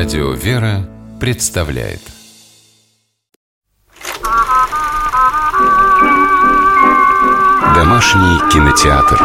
Радио «Вера» представляет Домашний кинотеатр.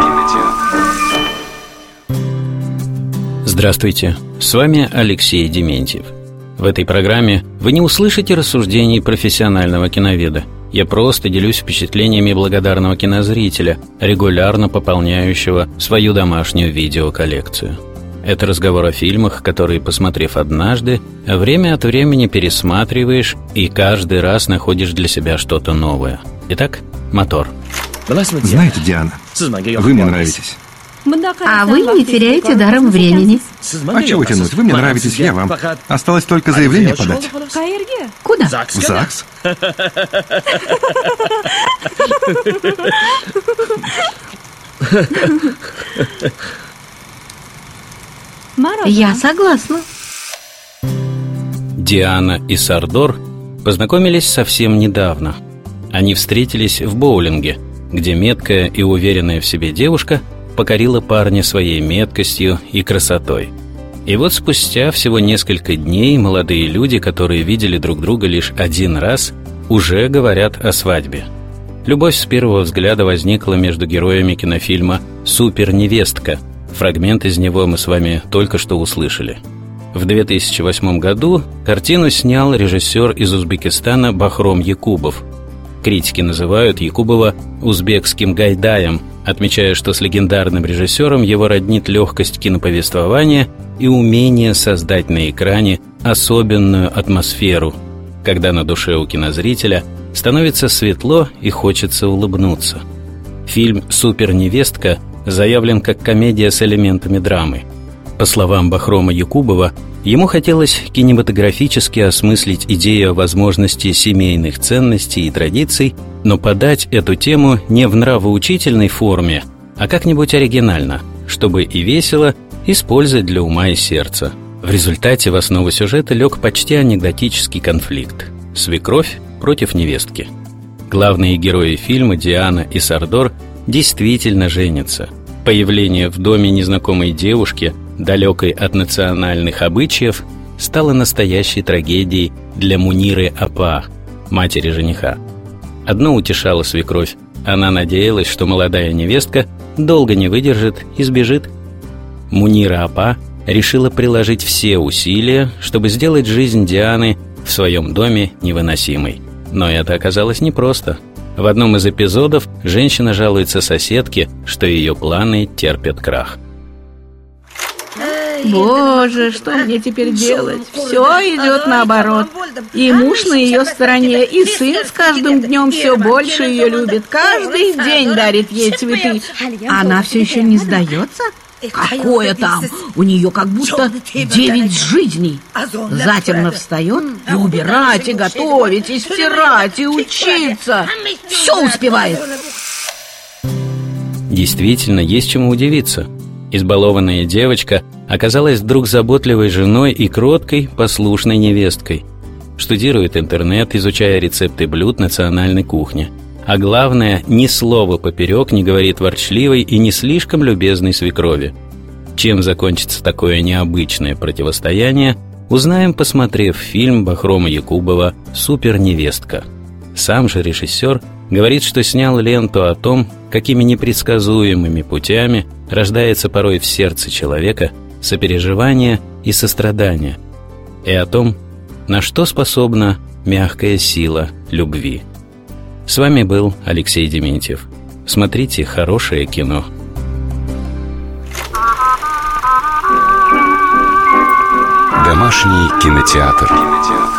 Здравствуйте, с вами Алексей Дементьев. В этой программе вы не услышите рассуждений профессионального киноведа. Я просто делюсь впечатлениями благодарного кинозрителя, регулярно пополняющего свою домашнюю видеоколлекцию. Это разговор о фильмах, которые, посмотрев однажды, время от времени пересматриваешь и каждый раз находишь для себя что-то новое. Итак, мотор. Знаете, Диана, вы мне нравитесь. А вы не теряете даром времени. А чего тянуть? Вы мне нравитесь, я вам. Осталось только заявление подать. Куда? В ЗАГС. Я согласна. Диана и Сардор познакомились совсем недавно. Они встретились в боулинге, где меткая и уверенная в себе девушка покорила парня своей меткостью и красотой. И вот спустя всего несколько дней молодые люди, которые видели друг друга лишь один раз, уже говорят о свадьбе. Любовь с первого взгляда возникла между героями кинофильма «Суперневестка». Фрагмент из него мы с вами только что услышали. В 2008 году картину снял режиссер из Узбекистана Бахром Якубов. Критики называют Якубова узбекским Гайдаем, отмечая, что с легендарным режиссером его роднит легкость киноповествования и умение создать на экране особенную атмосферу, когда на душе у кинозрителя становится светло и хочется улыбнуться. Фильм «Суперневестка» заявлен как комедия с элементами драмы. По словам Бахрома Якубова, ему хотелось кинематографически осмыслить идею о возможности семейных ценностей и традиций, но подать эту тему не в нравоучительной форме, а как-нибудь оригинально, чтобы и весело, и с пользой для ума и сердца. В результате в основу сюжета лег почти анекдотический конфликт – свекровь против невестки. Главные герои фильма, Диана и Сардор, действительно женятся. Появление в доме незнакомой девушки, далекой от национальных обычаев, стало настоящей трагедией для Муниры Апа, матери жениха. Одно утешало свекровь: она надеялась, что молодая невестка долго не выдержит и сбежит. Мунира Апа решила приложить все усилия, чтобы сделать жизнь Дианы в своем доме невыносимой. Но это оказалось непросто. В одном из эпизодов женщина жалуется соседке, что ее планы терпят крах. Боже, что мне теперь делать? Все идет наоборот. И муж на ее стороне, и сын с каждым днем все больше ее любит. Каждый день дарит ей цветы. Она все еще не сдается? Какое там? У нее как будто 9 жизней. Затемно встает и убирать, и готовить, и стирать, и учиться. Все успевает. Действительно, есть чему удивиться. Избалованная девочка оказалась вдруг заботливой женой и кроткой, послушной невесткой. Штудирует интернет, изучая рецепты блюд национальной кухни. А главное, ни слова поперек не говорит ворчливой и не слишком любезной свекрови. Чем закончится такое необычное противостояние, узнаем, посмотрев фильм Бахрома Якубова «Суперневестка». Сам же режиссер говорит, что снял ленту о том, какими непредсказуемыми путями рождается порой в сердце человека сопереживание и сострадание, и о том, на что способна мягкая сила любви. С вами был Алексей Дементьев. Смотрите хорошее кино. Домашний кинотеатр.